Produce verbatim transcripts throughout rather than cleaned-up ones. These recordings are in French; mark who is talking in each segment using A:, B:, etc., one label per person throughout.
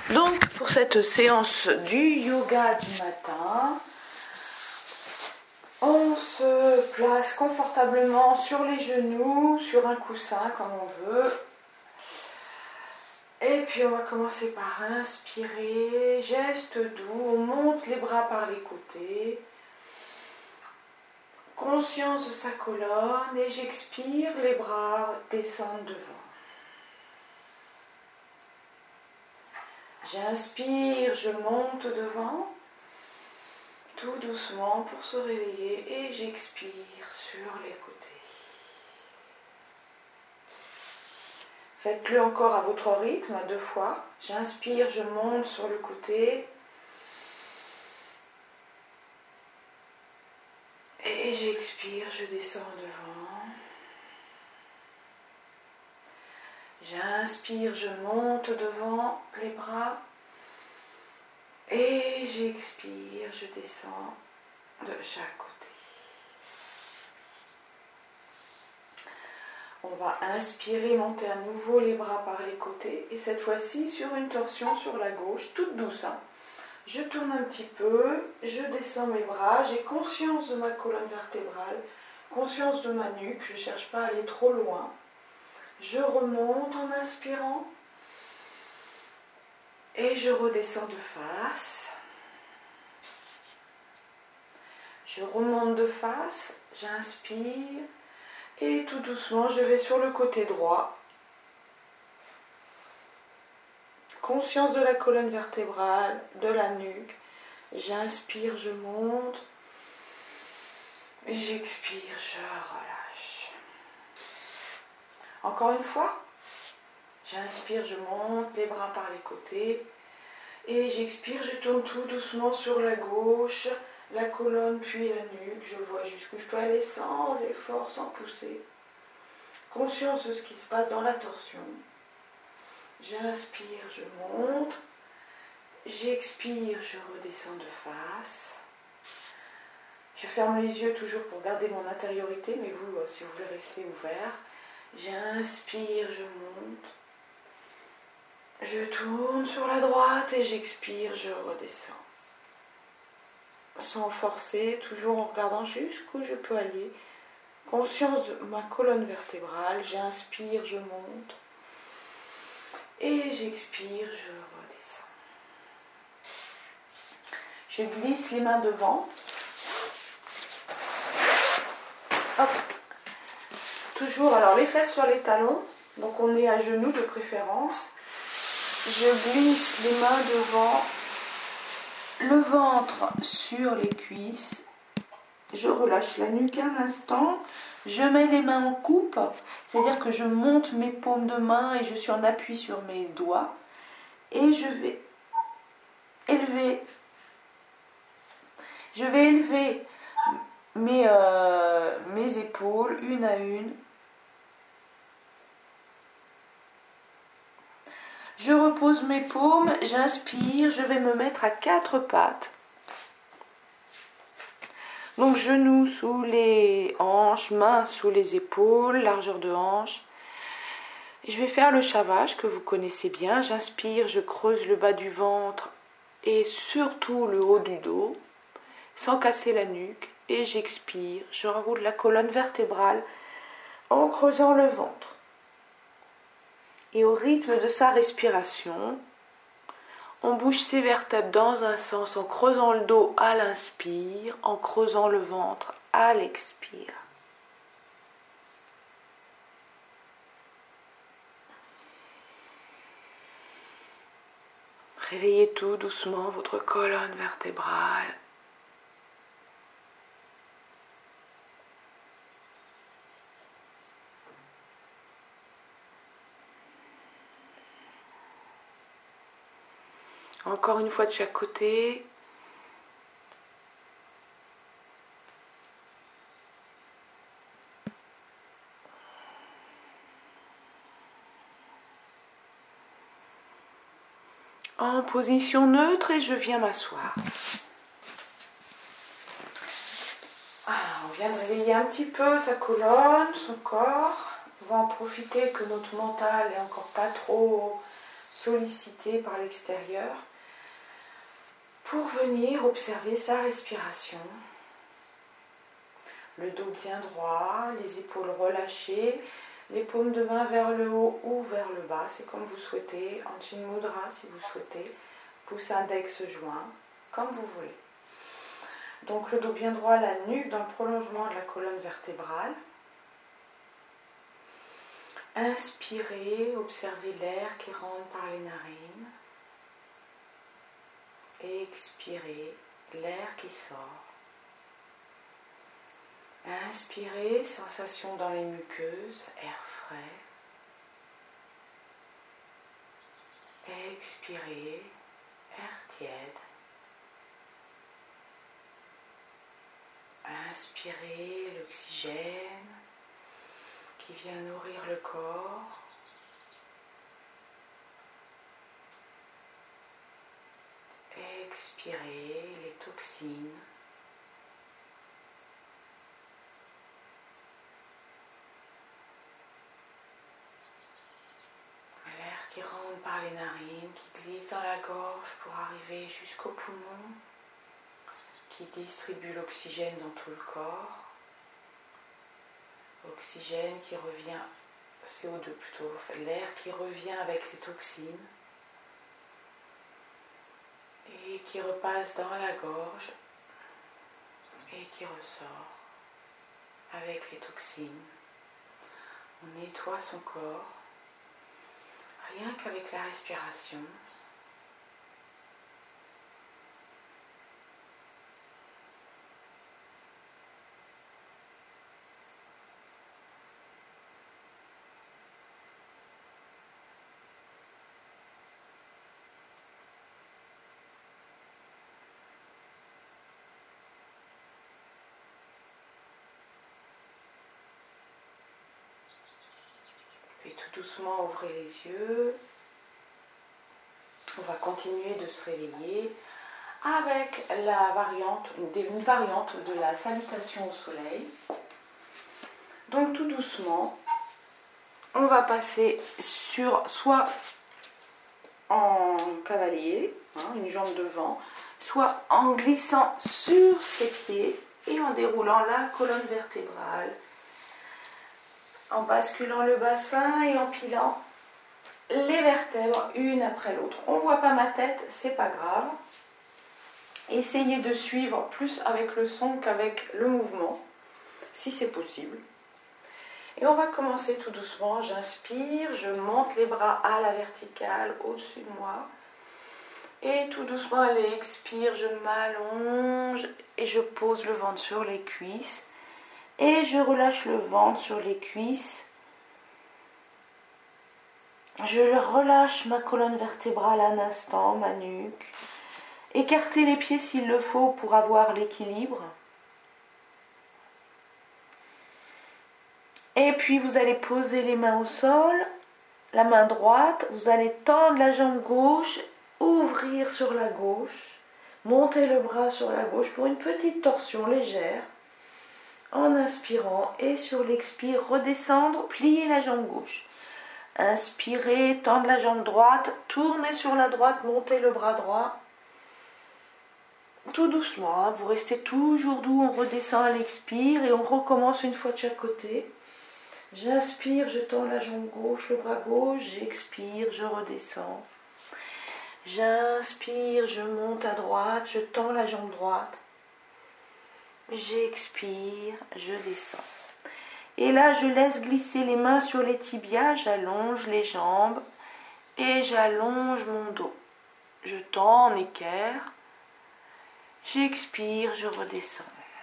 A: Donc pour cette séance du yoga du matin, on se place confortablement sur les genoux, sur un coussin comme on veut. Et puis on va commencer par inspirer, geste doux, on monte les bras par les côtés. Conscience de sa colonne et j'expire, les bras descendent devant. J'inspire, je monte devant, tout doucement pour se réveiller et j'expire sur les côtés. Faites-le encore à votre rythme, deux fois. J'inspire, je monte sur le côté. Et j'expire, je descends devant. J'inspire, je monte devant les bras. Et j'expire, je descends de chaque côté. On va inspirer, monter à nouveau les bras par les côtés. Et cette fois-ci sur une torsion sur la gauche, toute douce. Hein. Je tourne un petit peu, je descends mes bras, j'ai conscience de ma colonne vertébrale, conscience de ma nuque, je ne cherche pas à aller trop loin. Je remonte en inspirant et je redescends de face. Je remonte de face, j'inspire et tout doucement je vais sur le côté droit. Conscience de la colonne vertébrale, de la nuque. J'inspire, je monte. J'expire, je relâche. Encore une fois. J'inspire, je monte, les bras par les côtés. Et j'expire, je tourne tout doucement sur la gauche, la colonne puis la nuque. Je vois jusqu'où je peux aller sans effort, sans pousser. Conscience de ce qui se passe dans la torsion. J'inspire, je monte, j'expire, je redescends de face. Je ferme les yeux toujours pour garder mon intériorité, mais vous, si vous voulez rester ouvert, j'inspire, je monte, je tourne sur la droite et j'expire, je redescends. Sans forcer, toujours en regardant jusqu'où je peux aller. Conscience de ma colonne vertébrale, j'inspire, je monte. Et j'expire, je redescends. Je glisse les mains devant. Hop. Toujours, alors les fesses sur les talons. Donc on est à genoux de préférence. Je glisse les mains devant. Le ventre sur les cuisses. Je relâche la nuque un instant. Je mets les mains en coupe, c'est-à-dire que je monte mes paumes de main et je suis en appui sur mes doigts. Et je vais élever, je vais élever mes, euh, mes épaules une à une. Je repose mes paumes, j'inspire, je vais me mettre à quatre pattes. Donc genoux sous les hanches, mains sous les épaules, largeur de hanche. Et je vais faire le chavage que vous connaissez bien. J'inspire, je creuse le bas du ventre et surtout le haut du dos, sans casser la nuque. Et j'expire, je roule la colonne vertébrale en creusant le ventre. Et au rythme de sa respiration, on bouge ses vertèbres dans un sens en creusant le dos à l'inspire, en creusant le ventre à l'expire. Réveillez tout doucement votre colonne vertébrale. Encore une fois de chaque côté. En position neutre et je viens m'asseoir. Ah, on vient de réveiller un petit peu sa colonne, son corps. On va en profiter que notre mental est encore pas trop sollicité par l'extérieur pour venir observer sa respiration. Le dos bien droit, les épaules relâchées, les paumes de main vers le haut ou vers le bas, c'est comme vous souhaitez. Anjali Mudra si vous souhaitez. Pouce index joint, comme vous voulez. Donc le dos bien droit, la nuque dans le prolongement de la colonne vertébrale. Inspirez, observez l'air qui rentre par les narines. Expirez, l'air qui sort. Inspirez, sensation dans les muqueuses, air frais. Expirez, air tiède. Inspirez l'oxygène qui vient nourrir le corps. Expirez les toxines. L'air qui rentre par les narines, qui glisse dans la gorge pour arriver jusqu'aux poumons, qui distribue l'oxygène dans tout le corps. Oxygène qui revient, C O deux plutôt, l'air qui revient avec les toxines et qui repasse dans la gorge et qui ressort avec les toxines. On nettoie son corps rien qu'avec la respiration. Puis tout doucement, ouvrez les yeux. On va continuer de se réveiller avec la variante, une variante de la salutation au soleil. Donc tout doucement, on va passer sur soit en cavalier, hein, une jambe devant, soit en glissant sur ses pieds et en déroulant la colonne vertébrale, en basculant le bassin et en pilant les vertèbres une après l'autre. On ne voit pas ma tête, c'est pas grave. Essayez de suivre plus avec le son qu'avec le mouvement, si c'est possible. Et on va commencer tout doucement. J'inspire, je monte les bras à la verticale au-dessus de moi. Et tout doucement, allez, expire, je m'allonge et je pose le ventre sur les cuisses. Et je relâche le ventre sur les cuisses. Je relâche ma colonne vertébrale un instant, ma nuque. Écartez les pieds s'il le faut pour avoir l'équilibre. Et puis vous allez poser les mains au sol, la main droite, vous allez tendre la jambe gauche, ouvrir sur la gauche, monter le bras sur la gauche pour une petite torsion légère. En inspirant et sur l'expire, redescendre, plier la jambe gauche. Inspirez, tendre la jambe droite, tournez sur la droite, montez le bras droit. Tout doucement, hein, vous restez toujours doux, on redescend à l'expire et on recommence une fois de chaque côté. J'inspire, je tends la jambe gauche, le bras gauche, j'expire, je redescends. J'inspire, je monte à droite, je tends la jambe droite. J'expire, je descends. Et là, je laisse glisser les mains sur les tibias, j'allonge les jambes et j'allonge mon dos. Je tends en équerre, j'expire, je redescends.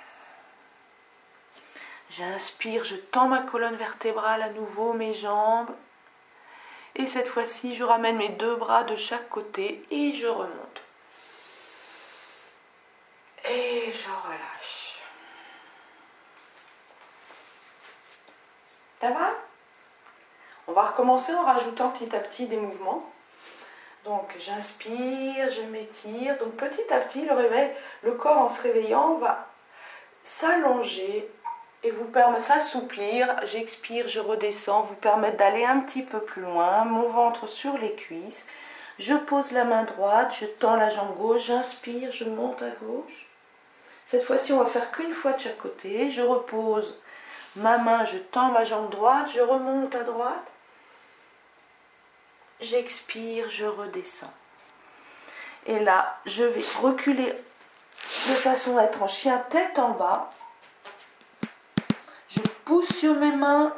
A: J'inspire, je tends ma colonne vertébrale à nouveau, mes jambes. Et cette fois-ci, je ramène mes deux bras de chaque côté et je remonte. Et je relâche. Ça va? On va recommencer en rajoutant petit à petit des mouvements. Donc j'inspire, je m'étire. Donc petit à petit, le réveil, le corps en se réveillant va s'allonger et vous permet de s'assouplir. J'expire, je redescends, vous permettre d'aller un petit peu plus loin. Mon ventre sur les cuisses. Je pose la main droite, je tends la jambe gauche, j'inspire, je monte à gauche. Cette fois-ci, on va faire qu'une fois de chaque côté. Je repose ma main, je tends ma jambe droite, je remonte à droite. J'expire, je redescends. Et là, je vais reculer de façon à être en chien tête en bas. Je pousse sur mes mains.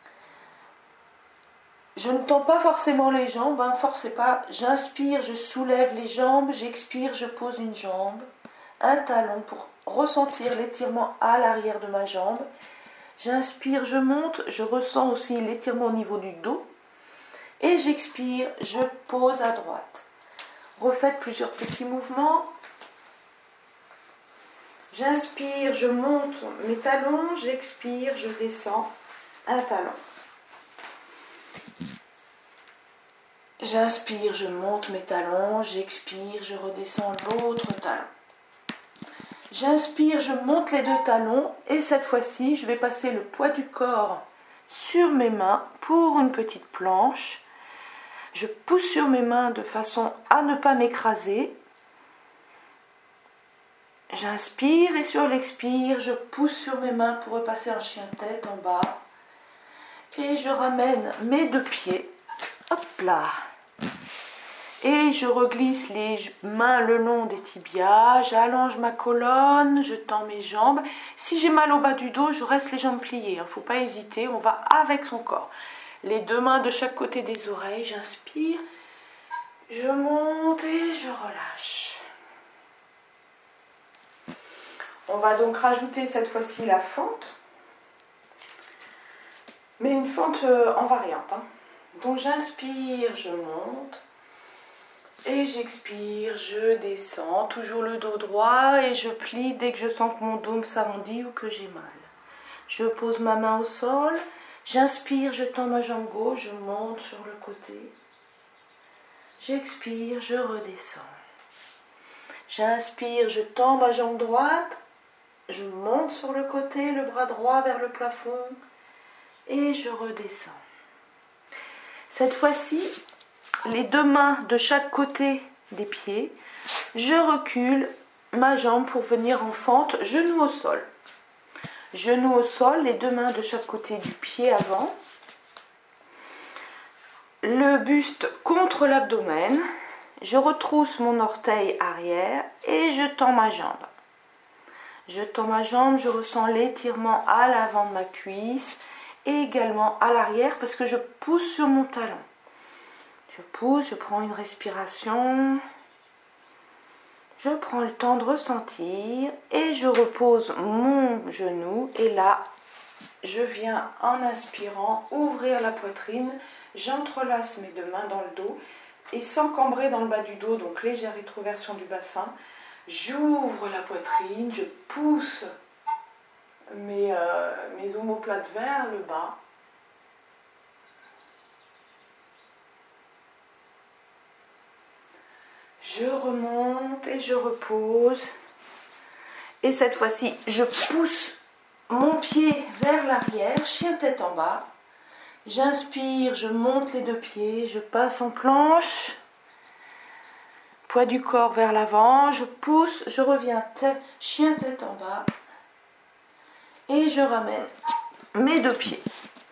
A: Je ne tends pas forcément les jambes, hein, forcez pas. J'inspire, je soulève les jambes. J'expire, je pose une jambe. Un talon pour ressentir l'étirement à l'arrière de ma jambe. J'inspire, je monte. Je ressens aussi l'étirement au niveau du dos. Et j'expire, je pose à droite. Refaites plusieurs petits mouvements. J'inspire, je monte mes talons. J'expire, je descends un talon. J'inspire, je monte mes talons. J'expire, je redescends l'autre talon. J'inspire, je monte les deux talons. Et cette fois-ci, je vais passer le poids du corps sur mes mains pour une petite planche. Je pousse sur mes mains de façon à ne pas m'écraser. J'inspire et sur l'expire, je pousse sur mes mains pour repasser en chien tête en bas. Et je ramène mes deux pieds. Hop là. Et je reglisse les mains le long des tibias. J'allonge ma colonne, je tends mes jambes. Si j'ai mal au bas du dos, je reste les jambes pliées. Il ne faut pas hésiter, on va avec son corps. Les deux mains de chaque côté des oreilles, j'inspire, je monte et je relâche. On va donc rajouter cette fois-ci la fente, mais une fente en variante. Hein. Donc j'inspire, je monte, et j'expire, je descends, toujours le dos droit, et je plie dès que je sens que mon dos s'arrondit ou que j'ai mal. Je pose ma main au sol. J'inspire, je tends ma jambe gauche, je monte sur le côté. J'expire, je redescends. J'inspire, je tends ma jambe droite. Je monte sur le côté, le bras droit vers le plafond. Et je redescends. Cette fois-ci, les deux mains de chaque côté des pieds. Je recule ma jambe pour venir en fente, genou au sol. Genoux au sol, les deux mains de chaque côté du pied avant. Le buste contre l'abdomen. Je retrousse mon orteil arrière et je tends ma jambe. Je tends ma jambe, je ressens l'étirement à l'avant de ma cuisse et également à l'arrière parce que je pousse sur mon talon. Je pousse, je prends une respiration. Je prends le temps de ressentir et je repose mon genou. Et là, je viens en inspirant ouvrir la poitrine. J'entrelace mes deux mains dans le dos et sans cambrer dans le bas du dos, donc légère rétroversion du bassin. J'ouvre la poitrine, je pousse mes, euh, mes omoplates vers le bas. Je remonte et je repose. Et cette fois-ci, je pousse mon pied vers l'arrière, chien tête en bas. J'inspire, je monte les deux pieds, je passe en planche. Poids du corps vers l'avant, je pousse, je reviens tête, chien tête en bas. Et je ramène mes deux pieds.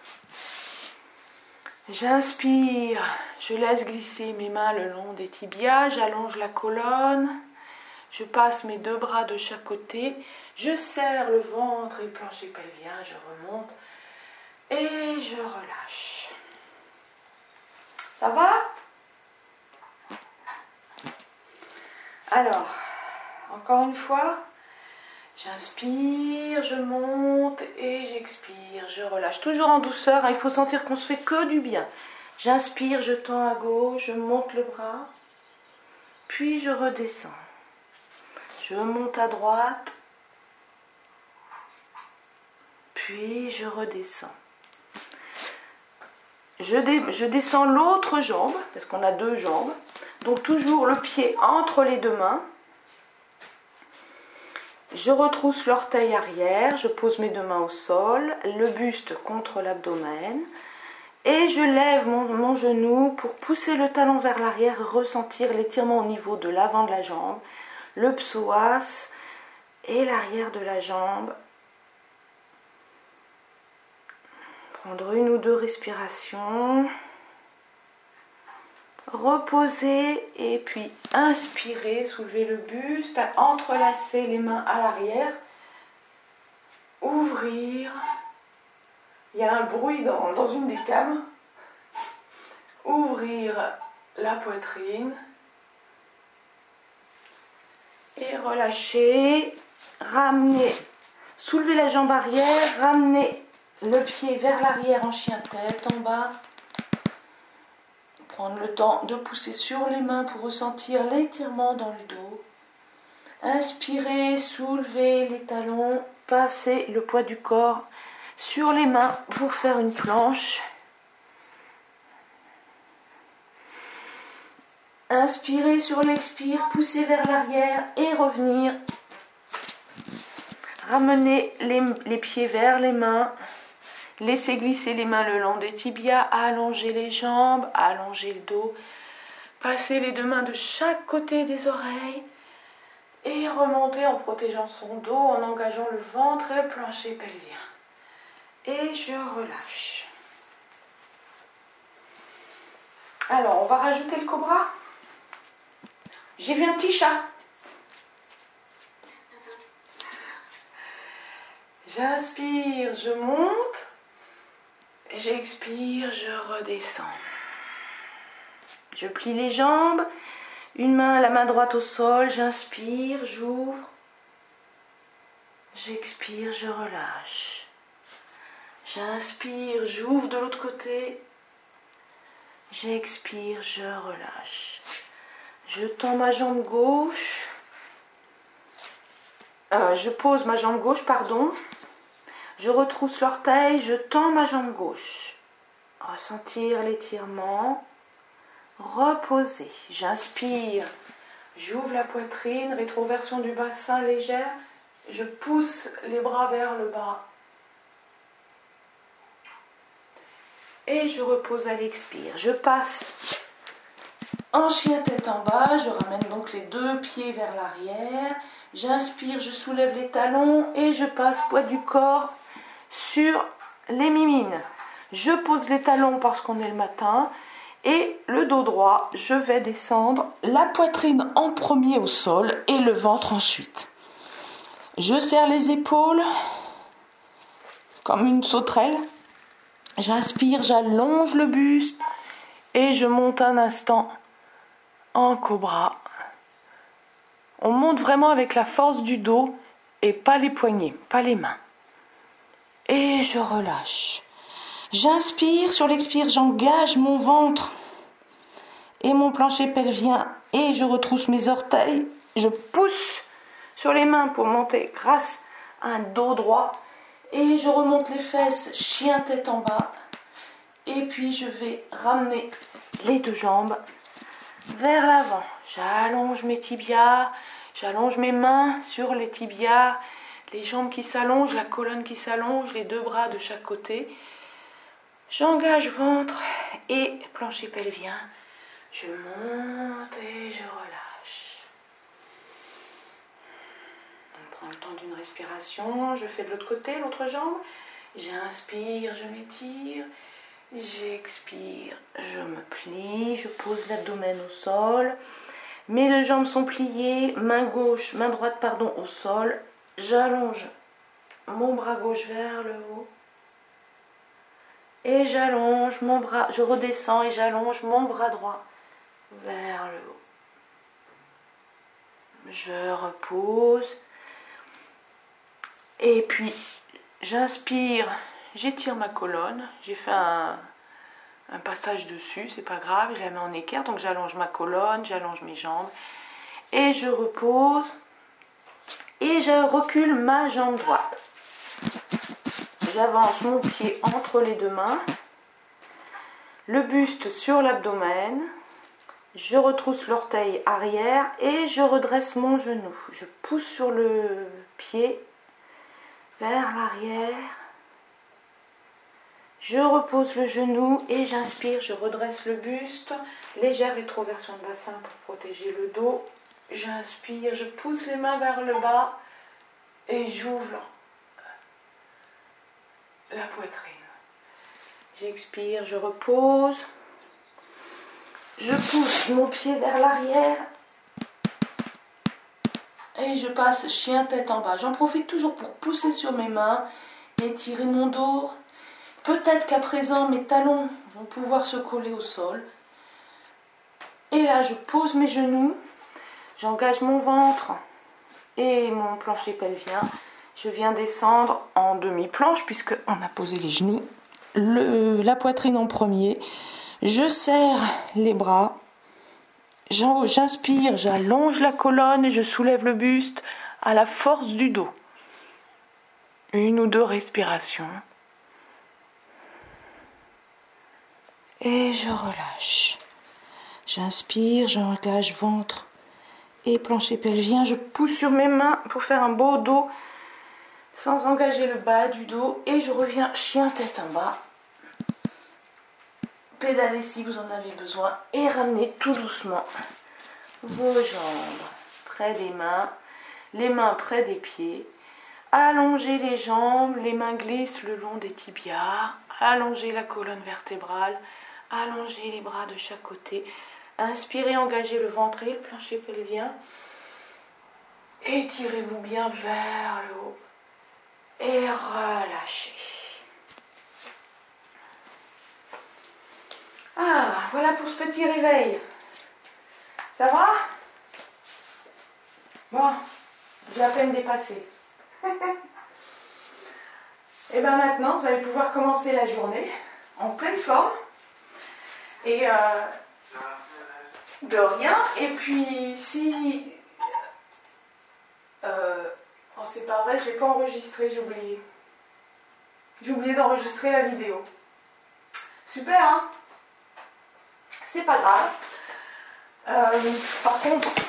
A: J'inspire, je laisse glisser mes mains le long des tibias, j'allonge la colonne, je passe mes deux bras de chaque côté, je serre le ventre et le plancher pelvien, je remonte et je relâche. Ça va? Alors, encore une fois, j'inspire, je monte et j'expire, je relâche. Toujours en douceur, hein, il faut sentir qu'on se fait que du bien. J'inspire, je tends à gauche, je monte le bras, puis je redescends. Je monte à droite, puis je redescends. Je, dé, je descends l'autre jambe, parce qu'on a deux jambes. Donc toujours le pied entre les deux mains. Je retrousse l'orteil arrière, je pose mes deux mains au sol, le buste contre l'abdomen et je lève mon, mon genou pour pousser le talon vers l'arrière et ressentir l'étirement au niveau de l'avant de la jambe, le psoas et l'arrière de la jambe. Prendre une ou deux respirations. Reposer et puis inspirer, soulever le buste, entrelacer les mains à l'arrière, ouvrir. Il y a un bruit dans, dans une des cames. Ouvrir la poitrine et relâcher, ramener, soulever la jambe arrière, ramener le pied vers l'arrière en chien-tête en bas. Prendre le temps de pousser sur les mains pour ressentir l'étirement dans le dos. Inspirez, soulevez les talons, passez le poids du corps sur les mains pour faire une planche. Inspirez sur l'expire, poussez vers l'arrière et revenir. Ramenez les, les pieds vers les mains. Laissez glisser les mains le long des tibias, allongez les jambes, allongez le dos. Passez les deux mains de chaque côté des oreilles et remontez en protégeant son dos, en engageant le ventre et le plancher pelvien. Et je relâche. Alors, on va rajouter le cobra. J'ai vu un petit chat. J'inspire, je monte. J'expire, je redescends. Je plie les jambes, une main, la main droite au sol, j'inspire, j'ouvre. J'expire, je relâche. J'inspire, j'ouvre de l'autre côté. J'expire, je relâche. Je tends ma jambe gauche. Euh, je pose ma jambe gauche, pardon. Je retrousse l'orteil, je tends ma jambe gauche. Ressentir l'étirement. Reposer. J'inspire. J'ouvre la poitrine, rétroversion du bassin légère. Je pousse les bras vers le bas. Et je repose à l'expire. Je passe en chien tête en bas. Je ramène donc les deux pieds vers l'arrière. J'inspire, je soulève les talons et je passe poids du corps sur les mimines. Je pose les talons parce qu'on est le matin et le dos droit, je vais descendre la poitrine en premier au sol et le ventre ensuite. Je serre les épaules comme une sauterelle. J'inspire, j'allonge le buste et je monte un instant en cobra. On monte vraiment avec la force du dos et pas les poignets, pas les mains. Et je relâche. J'inspire, sur l'expire, j'engage mon ventre et mon plancher pelvien et je retrousse mes orteils. Je pousse sur les mains pour monter grâce à un dos droit et je remonte les fesses, chien tête en bas. Et puis je vais ramener les deux jambes vers l'avant. J'allonge mes tibias, j'allonge mes mains sur les tibias. Les jambes qui s'allongent, la colonne qui s'allonge, les deux bras de chaque côté. J'engage ventre et plancher pelvien. Je monte et je relâche. On prend le temps d'une respiration. Je fais de l'autre côté, l'autre jambe. J'inspire, je m'étire. J'expire, je me plie. Je pose l'abdomen au sol. Mes deux jambes sont pliées. Main gauche, main droite, pardon, au sol. J'allonge mon bras gauche vers le haut et j'allonge mon bras, je redescends et j'allonge mon bras droit vers le haut. Je repose et puis j'inspire, j'étire ma colonne, j'ai fait un, un passage dessus, c'est pas grave, je la mets en équerre, donc j'allonge ma colonne, j'allonge mes jambes et je repose. Et je recule ma jambe droite. J'avance mon pied entre les deux mains. Le buste sur l'abdomen. je retrousse l'orteil arrière et je redresse mon genou. Je pousse sur le pied vers l'arrière. Je repose le genou et j'inspire, je redresse le buste. Légère rétroversion de bassin pour protéger le dos. J'inspire, je pousse les mains vers le bas et j'ouvre la poitrine. J'expire, je repose. Je pousse mon pied vers l'arrière. Et je passe chien tête en bas. J'en profite toujours pour pousser sur mes mains, étirer mon dos. Peut-être qu'à présent, mes talons vont pouvoir se coller au sol. Et là, je pose mes genoux. J'engage mon ventre et mon plancher pelvien. Je viens descendre en demi-planche puisqu'on a posé les genoux. Le, la poitrine en premier. Je serre les bras. J'inspire, j'allonge la colonne et je soulève le buste à la force du dos. Une ou deux respirations. Et je relâche. J'inspire, j'engage ventre et plancher pelvien. Je pousse sur mes mains pour faire un beau dos sans engager le bas du dos. Et je reviens chien tête en bas. Pédalez si vous en avez besoin et ramenez tout doucement vos jambes près des mains, les mains près des pieds. Allongez les jambes, les mains glissent le long des tibias. Allongez la colonne vertébrale, allongez les bras de chaque côté. Inspirez, engagez le ventre et le plancher pelvien. Étirez-vous bien vers le haut et relâchez. Ah, voilà pour ce petit réveil. Ça va? Bon, j'ai à peine dépassé. Et bien maintenant, vous allez pouvoir commencer la journée en pleine forme. Et euh, de rien. Et puis, si... Euh, oh, c'est pas vrai, j'ai pas enregistré, j'ai oublié. J'ai oublié d'enregistrer la vidéo. Super, hein? C'est pas grave. Euh, par contre,